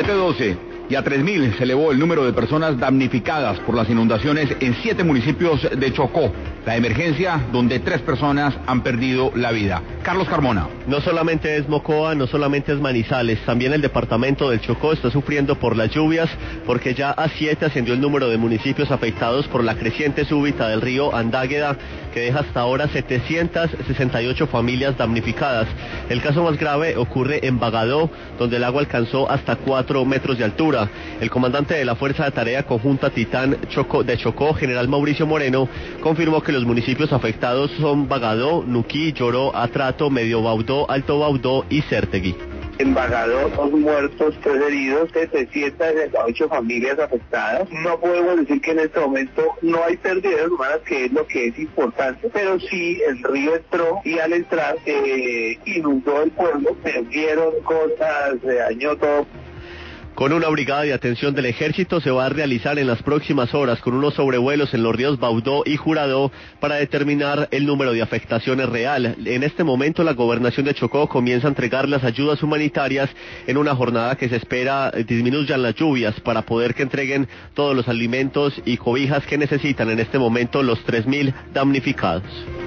712 y a 3.000 se elevó el número de personas damnificadas por las inundaciones en 7 municipios de Chocó. La emergencia donde 3 personas han perdido la vida. Carlos Carmona. No solamente es Mocoa, no solamente es Manizales, también el departamento del Chocó está sufriendo por las lluvias, porque ya a 7 ascendió el número de municipios afectados por la creciente súbita del río Andágueda, que deja hasta ahora 768 familias damnificadas. El caso más grave ocurre en Bagadó, donde el agua alcanzó hasta 4 metros de altura. El comandante de la Fuerza de Tarea Conjunta Titán de Chocó, general Mauricio Moreno, confirmó que los municipios afectados son Bagadó, Nuquí, Lloró, Atrato, Medio Baudó, Alto Baudó y Cértegui. En Bagadó, 2 muertos, 3 heridos, 768 familias afectadas. No podemos decir que en este momento no hay pérdidas humanas, que es lo que es importante, pero sí el río entró y al entrar inundó el pueblo, perdieron cosas, se dañó todo. Con una brigada de atención del ejército se va a realizar en las próximas horas con unos sobrevuelos en los ríos Baudó y Jurado para determinar el número de afectaciones real. En este momento la gobernación de Chocó comienza a entregar las ayudas humanitarias en una jornada que se espera disminuyan las lluvias para poder que entreguen todos los alimentos y cobijas que necesitan en este momento los 3.000 damnificados.